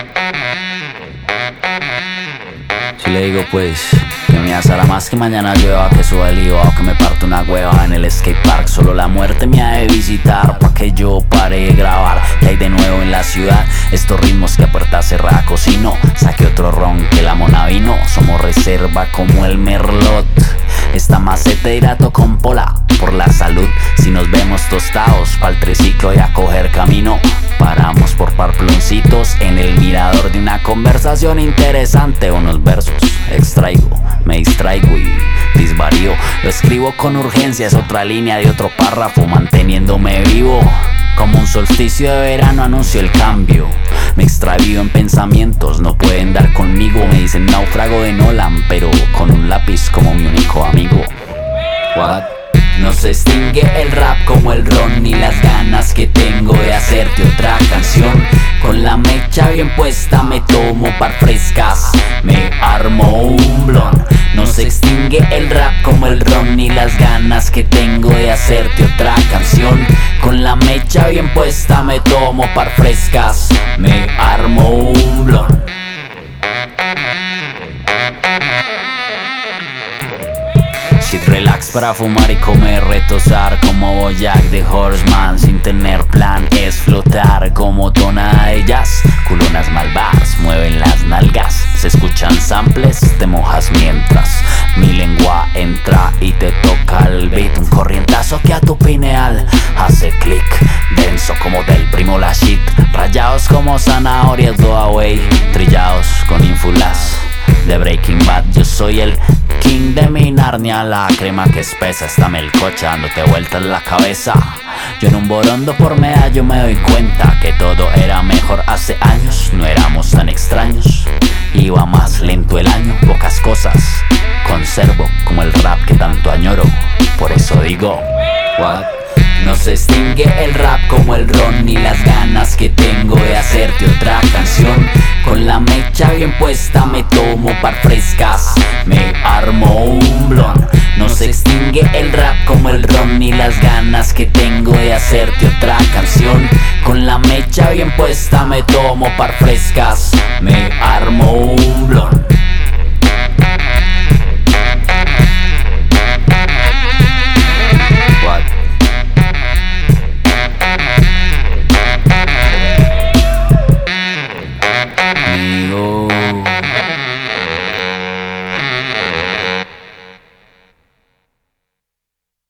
Si le digo pues que me asará más que mañana llueva, que suba el IVA o que me parto una hueva en el skatepark. Solo la muerte me ha de visitar pa' que yo pare de grabar. Que hay de nuevo en la ciudad estos ritmos que a puerta cerrada cocino. Saque otro ron que la mona vino. Somos reserva como el merlot. Esta maceta hidrato con pola por la salud. Si nos vemos tostados pa'l triciclo y a coger camino. Paramos por parploncitos en el mirador de una conversación interesante. Unos versos extraigo, me distraigo y disvarío. Lo escribo con urgencia, es otra línea de otro párrafo, manteniéndome vivo. Como un solsticio de verano anuncio el cambio. Me extravío en pensamientos, no pueden dar conmigo. Me dicen náufrago de Nolan, pero con un lápiz como mi único amigo. What? No se extingue el rap como el ron, ni las ganas que tengo de hacerte otra canción. Con la mecha bien puesta me tomo par frescas, me armo un blon. No se extingue el rap como el ron, ni las ganas que tengo de hacerte otra canción. Con la mecha bien puesta me tomo par frescas, me armo un blon. Shit relax para fumar y comer, retosar como Bojack de Horseman. Sin tener plan es flotar como tonada de jazz. Culonas malvadas mueven las nalgas. Se escuchan samples, te mojas mientras mi lengua entra y te toca el beat. Un corrientazo que a tu pineal hace click. Denso como del primo la shit. Rayados como zanahorias go away. Trillados con ínfulas de Breaking Bad. Yo soy el king de mi Narnia. La crema que espesa está melcocha dándote vueltas la cabeza. Yo en un borondo por medallo me doy cuenta que todo era mejor hace años. No éramos tan extraños, iba más lento el año. Pocas cosas conservo como el rap que tanto añoro. Por eso digo, what? No se extingue el rap como el ron, ni las ganas que tengo de hacerte otra canción. Con la mecha bien puesta me tomo par frescas, me armo un blon. No se extingue el rap como el ron, ni las ganas que tengo de hacerte otra canción. Con la mecha bien puesta me tomo par frescas, me armo un blon.